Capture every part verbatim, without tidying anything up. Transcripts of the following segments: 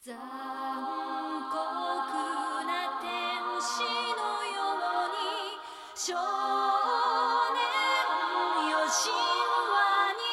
残酷な天使のように少年よ神話に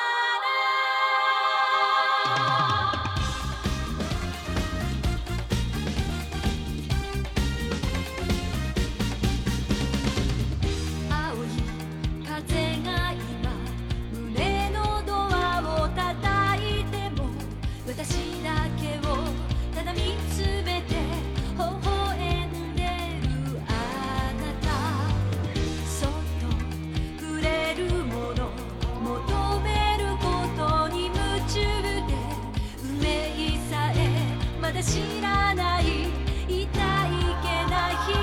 なれ青い風が今胸のドアを叩いても私だけをただ見つめて微笑んでるあなたそっとくれるもの求めることに夢中で運命さえまだ知らない痛いけな瞳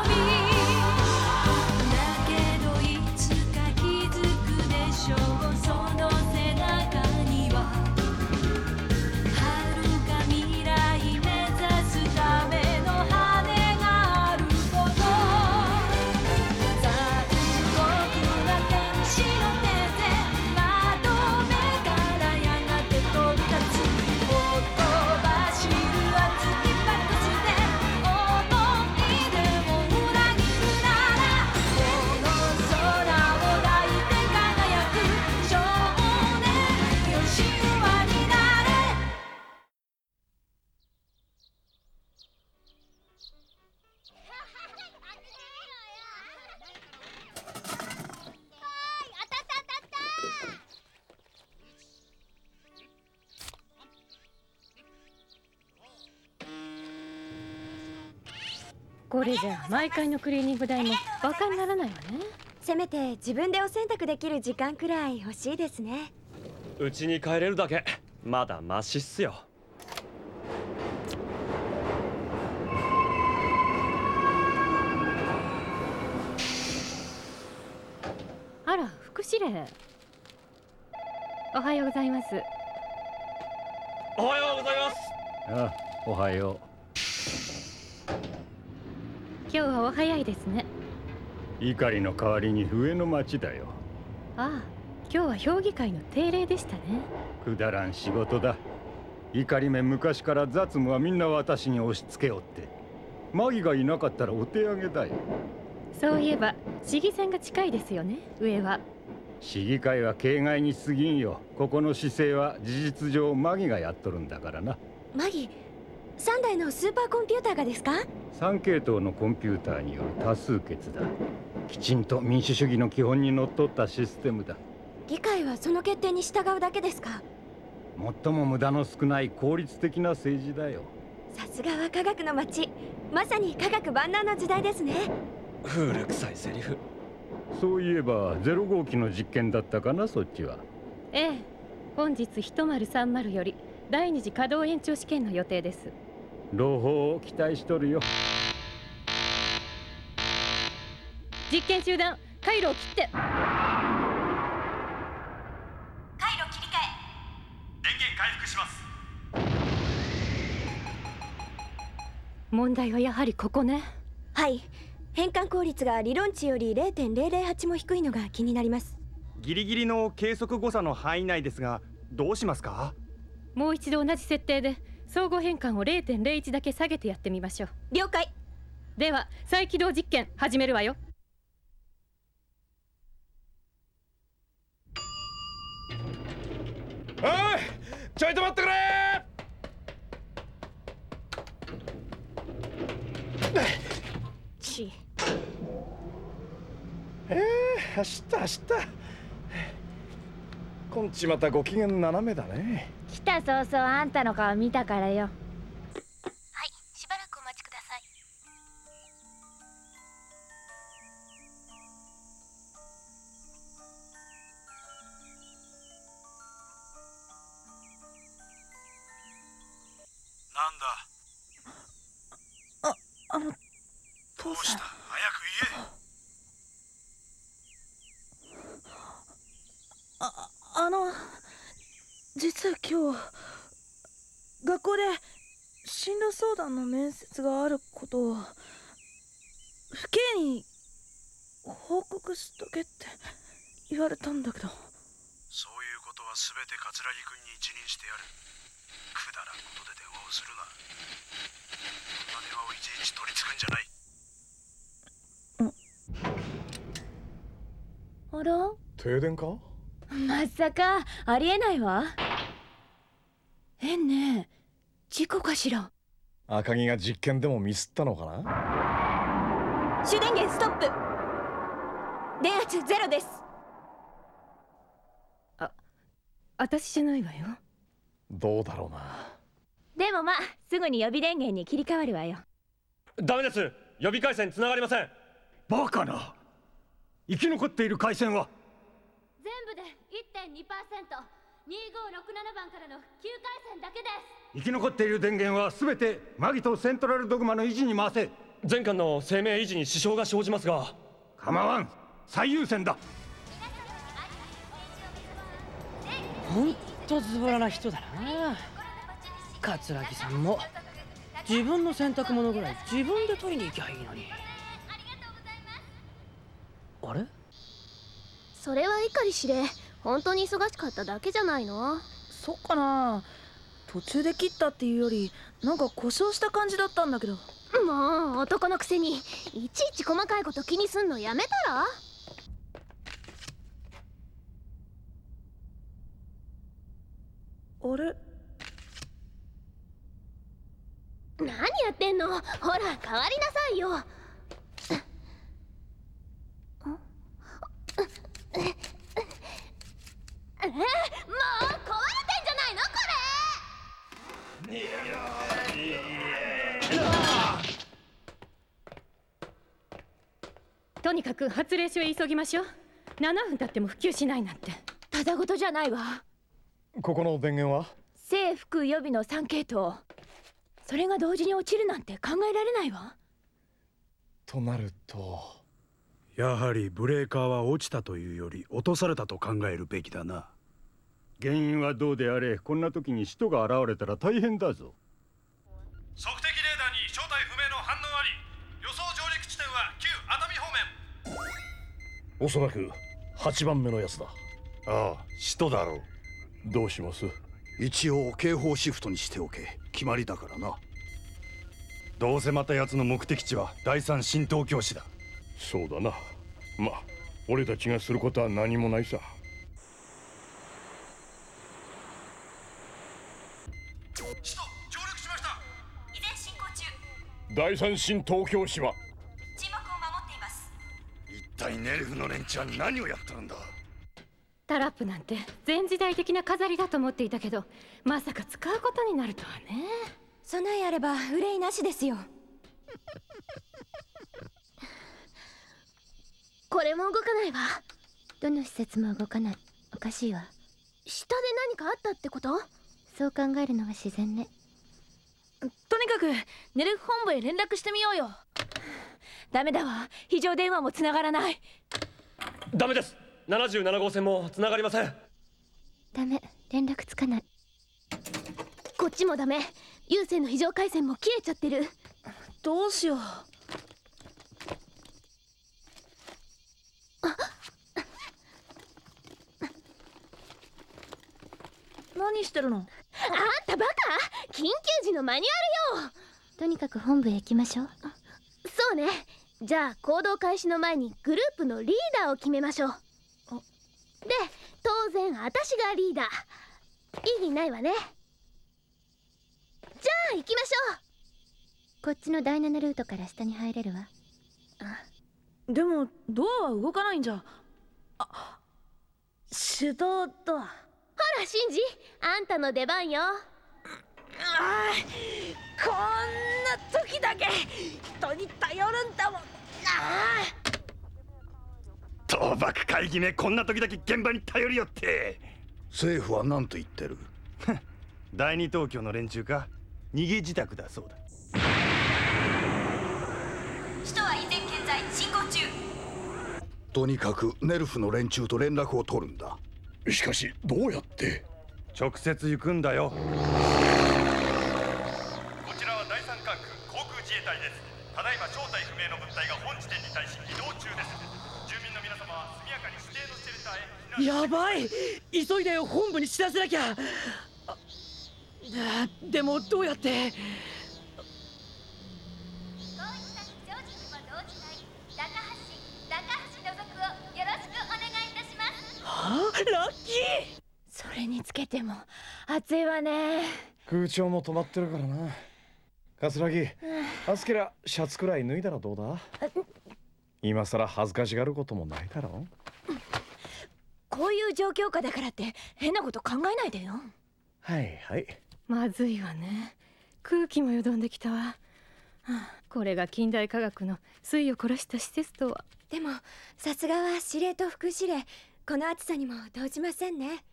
だけどいつか気づくでしょうその背中にはこれじゃ毎回のクリーニング代もバカにならないわね。 せめて自分でお洗濯できる時間くらい欲しいですね。 うちに帰れるだけまだマシっすよ。 あら、副司令。おはようございます。 おはようございます。 あ、おはよう。 今日はお早いですね。 怒りの代わりに上の町だよ。 ああ、今日は評議会の定例でしたね。 くだらん仕事だ。怒りめ昔から雑務はみんな私に押し付けおって、マギがいなかったらお手上げだよ。 そういえば市議選が近いですよね、上は。 市議会は形骸に過ぎんよ。ここの市政は事実上マギがやっとるんだからな。 マギ、さんだいのスーパーコンピューターがですか？ さん系統のコンピューターによる多数決だ。きちんと民主主義の基本にのっとったシステムだ。 議会はその決定に従うだけですか？ 最も無駄の少ない効率的な政治だよ。 さすがは科学の街、まさに科学万能の時代ですね。 古臭いセリフ。 そういえばゼロ号機の実験だったかな、そっちは。 ええ、本日いちまるさんまるより第二次稼働延長試験の予定です。 朗報を期待しとるよ。 実験中断、回路を切って。 回路切り替え。電源回復します。 問題はやはりここね。 はい、変換効率が理論値より れいてんぜろぜろはち も低いのが気になります。 ギリギリの計測誤差の範囲内ですが、どうしますか？ もう一度同じ設定で相互変換を れいてんぜろいち だけ下げてやってみましょう。 了解。 では再起動実験始めるわよ。 おい、ちょいと待ってくれー。 ちえー、走った走った。こんちまたご機嫌斜めだね。 来た早々あんたの顔見たからよ。 はい、しばらくお待ちください。 なんだ。 あ、あの、 どうした？早く言え。 あ、あの、実は今日、学校で進路相談の面接があることを、父兄に報告しとけって言われたんだけど。 そういうことは全て桂木君に一任してやる。くだらんことで電話ををするな。こんな電話をいちいち取り付くんじゃない。 あら、 停電か？ まさかありえないわ。 変ね。事故かしら。 赤城が実験でもミスったのかな。 主電源ストップ。電圧ゼロです。 あ、私じゃないわよ。 どうだろうな。 でもまあすぐに予備電源に切り替わるわよ。 ダメです。予備回線つながりません。 バカな。生き残っている回線は全部で いってんにパーセント、にごろくなな 番からのきゅう回線だけです。 生き残っている電源は全てマギとセントラルドグマの維持に回せ。 全艦の生命維持に支障が生じますが。 構わん、最優先だ。 ほんとズボラな人だな。桂木さんも自分の洗濯物ぐらい自分で取りに行きゃいいのに。あれ？ それは碇司令、本当に忙しかっただけじゃないの？ そっかな。途中で切ったっていうよりなんか故障した感じだったんだけど。 もう男のくせにいちいち細かいこと気にすんのやめたら？ あれ？ 何やってんの？ほら変わりなさいよ。え、もう壊れてんじゃないのこれ。 とにかく発令所へ急ぎましょう。ななふん経っても普及しないなんてただごとじゃないわ。 ここの電源は正副予備のさん系統。それが同時に落ちるなんて考えられないわ。 となるとやはりブレーカーは落ちたというより落とされたと考えるべきだな。 原因はどうであれ、こんな時に使徒が現れたら大変だぞ。 測敵レーダーに正体不明の反応あり、予想上陸地点は旧熱海方面。 おそらくはちばんめのやつだ。 ああ、使徒だろう。 どうします？ 一応警報シフトにしておけ。決まりだからな。どうせまた奴の目的地は第三新東京市だ。 そうだな。まあ俺たちがすることは何もないさ。 使徒上陸しました。 依然進行中。 第三新東京市は沈黙を守っています。 一体ネルフの連中は何をやってるんだ。 タラップなんて前時代的な飾りだと思っていたけど、まさか使うことになるとはね。 備えあれば憂いなしですよ。 これも動かないわ。 どの施設も動かない。おかしいわ。 下で何かあったってこと？ そう考えるのが自然ね。 とにかくネルフ本部へ連絡してみようよ。 ダメだわ。非常電話も繋がらない。 ダメです。ななじゅうなな号線も繋がりません。 ダメ、連絡つかない。 こっちもダメ。有線の非常回線も切れちゃってる。 どうしよう。何してるの？ あんたバカ？緊急時のマニュアルよ。 とにかく本部へ行きましょう。 そうね。じゃあ行動開始の前にグループのリーダーを決めましょう。で、当然私がリーダー。意義ないわね。じゃあ行きましょう。 こっちのだいななルートから下に入れるわ。 でもドアは動かないんじゃ。あ、手動ドア。 ほらシンジ、あんたの出番よ。 ああ、こんな時だけ人に頼るんだもん。ああ、 倒幕会議め、こんな時だけ現場に頼りよって。 政府は何と言ってる？ 第二東京の連中か。逃げ自宅だそうだ。 首都は依然現在進行中。 とにかくネルフの連中と連絡を取るんだ。しかしどうやって？ 直接行くんだよ。 こちらは第三管区航空自衛隊です。ただいま正体不明の物体が本地点に対し移動中です。住民の皆様は速やかに指定のシェルターへ避難。 やばい、急いで本部に知らせなきゃ。 あでもどうやって。はあ、ラッキー。 それにつけても暑いわね。 空調も止まってるからな。桂木、アスケラシャツくらい脱いだらどうだ。今さら恥ずかしがることもないだろ。 こういう状況下だからって変なこと考えないでよ。 はいはい。 まずいわね。空気もよどんできたわ、はあ、これが近代科学の粋を凝らした施設とは。 でもさすがは司令と副司令、この暑さにも動じませんね。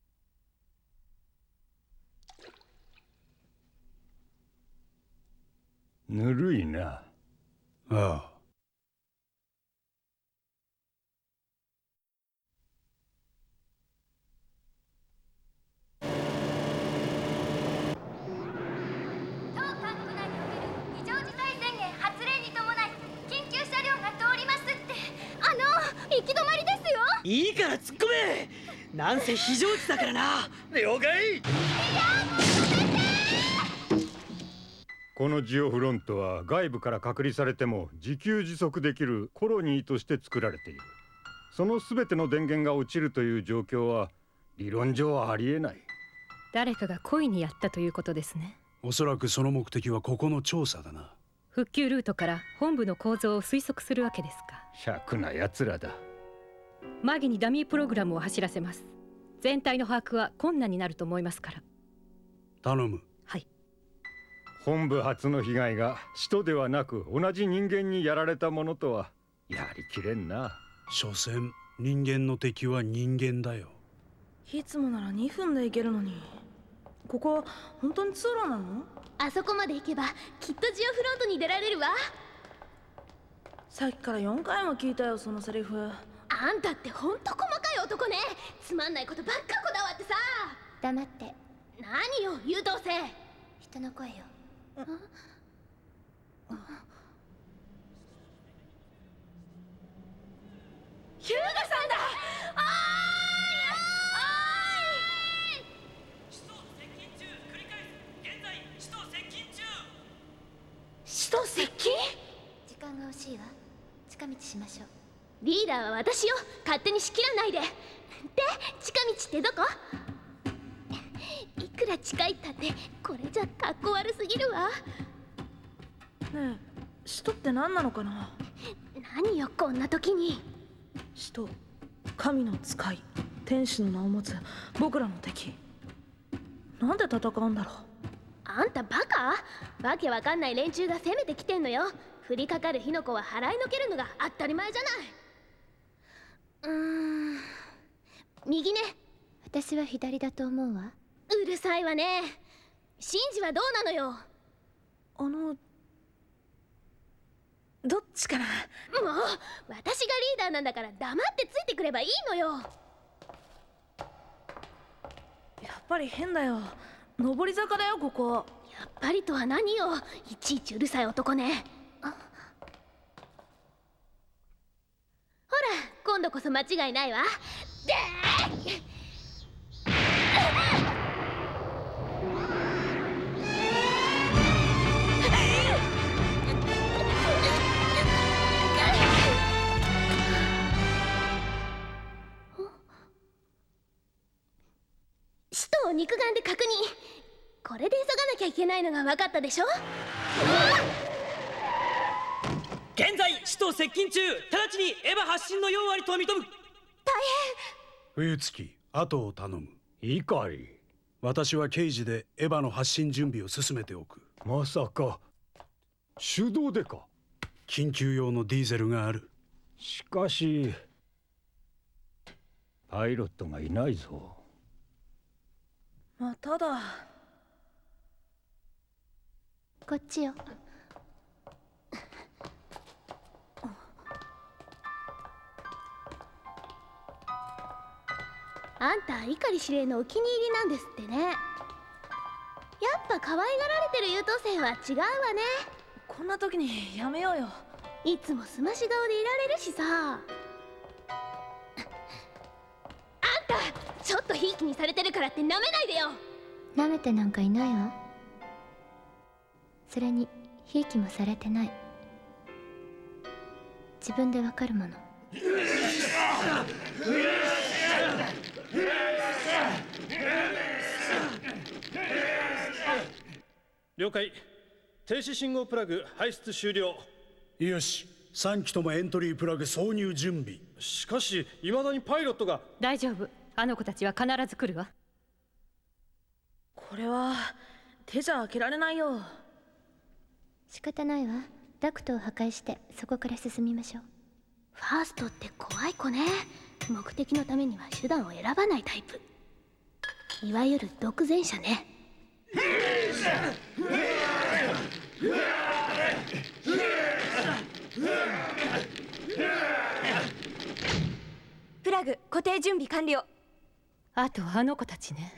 ぬるいな。 ああ。 いいから突っ込め。なんせ非常時だからな。 了解。 このジオフロントは外部から隔離されても自給自足できるコロニーとして作られている。その全ての電源が落ちるという状況は理論上はありえない。 誰かが故意にやったということですね。 おそらくその目的はここの調査だな。 復旧ルートから本部の構造を推測するわけですか。 癪な奴らだ。 マギにダミープログラムを走らせます。全体の把握は困難になると思いますから。 頼む。 はい。 本部初の被害が使徒ではなく同じ人間にやられたものとはやりきれんな。 所詮人間の敵は人間だよ。 いつもならにふんで行けるのに、ここ本当に通路なの？ あそこまで行けばきっとジオフロントに出られるわ。 さっきからよんかいも聞いたよ、そのセリフ。 あんたってほんと細かい男ね。つまんないことばっかこだわってさ。 黙って。 何よ優等生。 人の声よ。 ヒューガさんだ。あーい。 使徒接近中。繰り返す。現在使徒接近中。 使徒接近？ 時間が欲しいわ。近道しましょう。 リーダーは私よ。勝手に仕切らないで。で、近道ってどこ？いくら近いったってこれじゃかっこ悪すぎるわ。 ねえ、使徒って何なのかな？ 何よこんな時に。 使徒、神の使い、天使の名を持つ僕らの敵。なんで戦うんだろう。 あんたバカ？わけわかんない連中が攻めてきてんのよ。降りかかる火の粉は払いのけるのが当たり前じゃない。うーん、右ね。 私は左だと思うわ。 うるさいわね。シンジはどうなのよ。 あのどっちかな。 もう私がリーダーなんだから黙ってついてくればいいのよ。 やっぱり変だよ。上り坂だよここ。 やっぱりとは何よ。いちいちうるさい男ね。あ、ほら今度こそ間違いないわ。でー使徒を肉眼で確認。これで急がなきゃいけないのが分かったでしょ。 現在使徒接近中。直ちにエヴァ発進のよん割と認む。大変。 冬月、後を頼む。 いいかい。 私は刑事でエヴァの発進準備を進めておく。 まさか手動でか。 緊急用のディーゼルがある。 しかしパイロットがいないぞ。 まただ。 こっちよ。 あんた碇司令のお気に入りなんですってね。やっぱ可愛がられてる優等生は違うわね。 こんな時にやめようよ。 いつもすまし顔でいられるしさ。あんたちょっとひいきにされてるからってなめないでよ。 舐めてなんかいないわ。それにひいきもされてない。自分でわかるもの。 了解。停止信号プラグ排出終了。 よし、さん機ともエントリープラグ挿入準備。 しかし未だにパイロットが。 大丈夫、あの子たちは必ず来るわ。 これは手じゃ開けられないよ。 仕方ないわ。ダクトを破壊してそこから進みましょう。 ファーストって怖い子ね。目的のためには手段を選ばないタイプ。いわゆる独善者ね。 プラグ固定準備完了。 あとあの子たちね。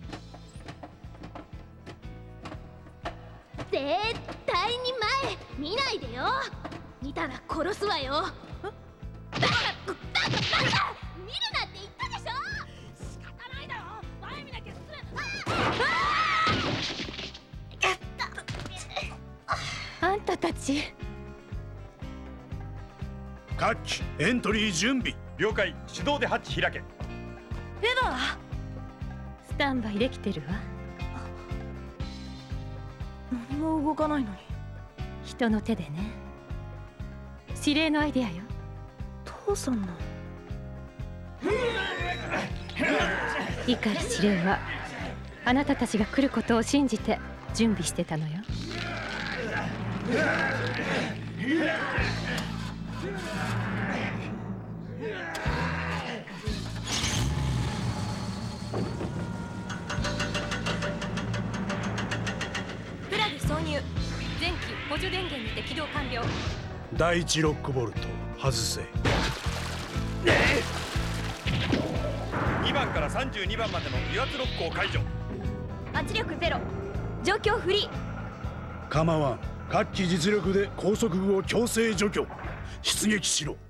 絶対に前見ないでよ。見たら殺すわよ。バカバカバカバカ見るなって言ったでしょ。仕方ないだろ、前見なきゃあんたたち。 各機エントリー準備。 了解。手動でハッチ開け。 レバースタンバイできてるわ。 何も動かないのに。 人の手でね。指令のアイデアよ。 父さんのイカル司令はあなたたちが来ることを信じて準備してたのよ。 プラグ挿入。 前期補助電源にて起動完了。 第一ロックボルト外せ。 にばんからさんじゅうにばんまでの油圧ロックを解除。 圧力ゼロ。状況フリー。 構わん。各機実力で高速具を強制除去。出撃しろ。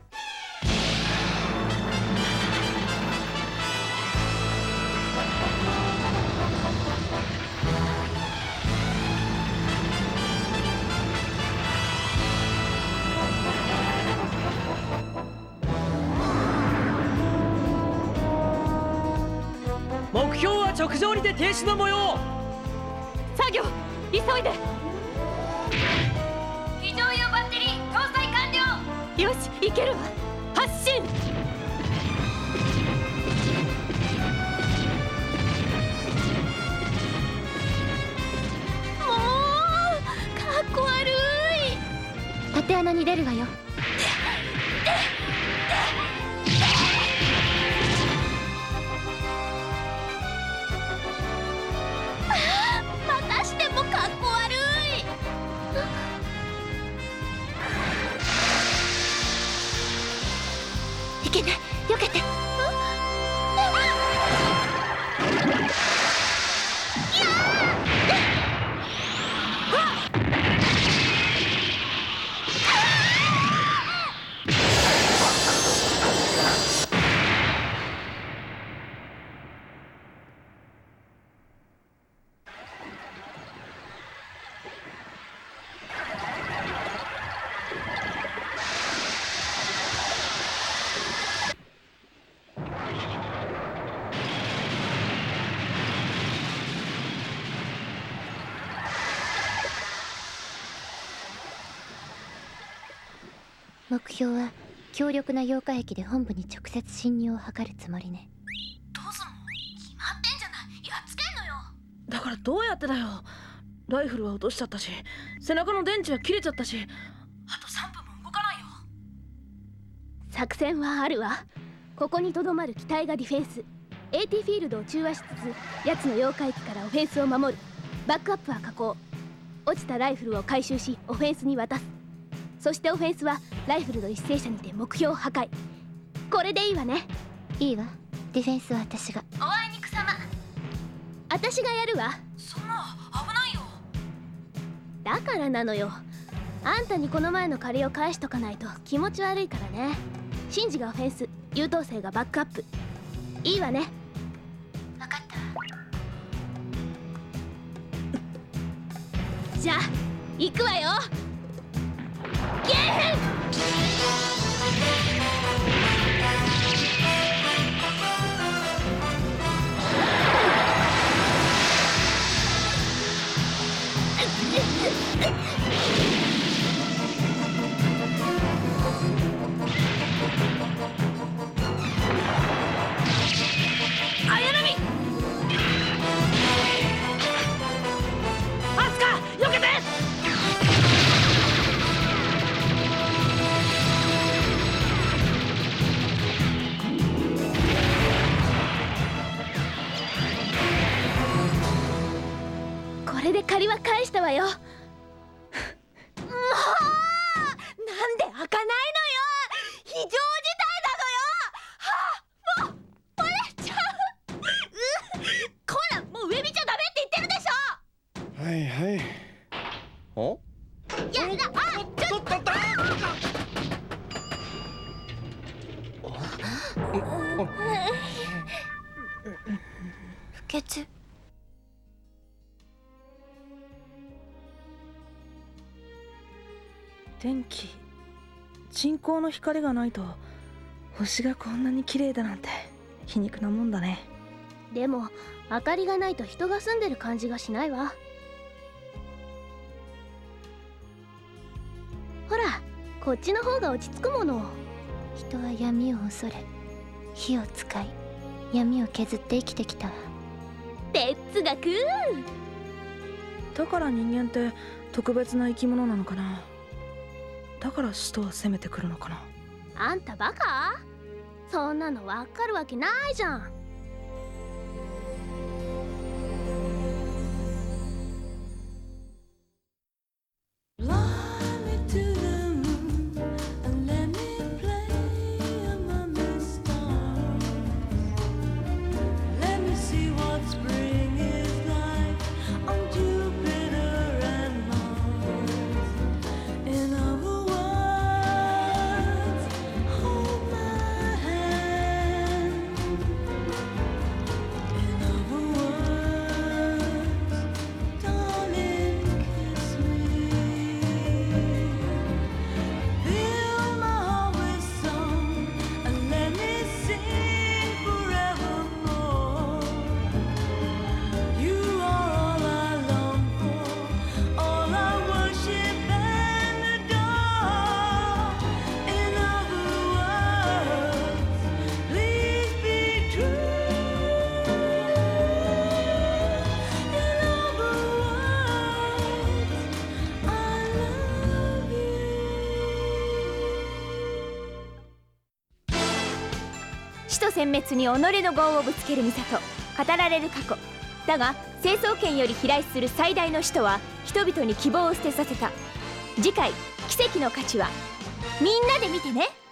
目標は直上にて停止の模様。 作業急いで。 非常用バッテリー搭載完了。 よし、いけるわ。発進。 もうかっこ悪い。 縦穴に出るわよ。 またしてもかっこ悪い。 いけない、避けて。目標は強力な溶化液で本部に直接侵入を図るつもりね。 どうすんの？決まってんじゃない。やっつけんのよ。 だからどうやってだよ。ライフルは落としちゃったし、背中の電池は切れちゃったし、あとさんぷんも動かないよ。 作戦はあるわ。ここにとどまる機体がディフェンス。 エーティー フィールドを中和しつつ奴の溶解機からオフェンスを守る。バックアップは可抗。落ちたライフルを回収しオフェンスに渡す。そしてオフェンスはライフルの一斉射にて目標破壊。これでいいわね。 いいわ。ディフェンスは私が。 おあいにくさま。私がやるわ。 そんな危ないよ。 だからなのよ。あんたにこの前の借りを返しとかないと気持ち悪いからね。シンジがオフェンス、優等生がバックアップ。いいわね。 分かったわ。 じゃあ行くわよ。ゲーヘン。綾波、アスカ、避けて。これで借りは返したわよ。もうなんで開かないのよ。非常事態なのよ。はあ、もう折れちゃう。うこら、もう上見ちゃダメって言ってるでしょ。 はいはい。お？ やだ、あ、ちょっと待って不潔。 電気、人工の光がないと星がこんなに綺麗だなんて皮肉なもんだね。 でも明かりがないと人が住んでる感じがしないわ。ほら、こっちの方が落ち着くもの。 人は闇を恐れ、火を使い、闇を削って生きてきたわ。 哲学。 だから人間って特別な生き物なのかな。だから使徒は攻めてくるのかな。 あんたバカ？そんなのわかるわけないじゃん。 使徒殲滅に己の業をぶつけるミサト。語られる過去だが、成層圏より飛来する最大の使徒は人々に希望を捨てさせた。次回、奇跡の価値はみんなで見てね。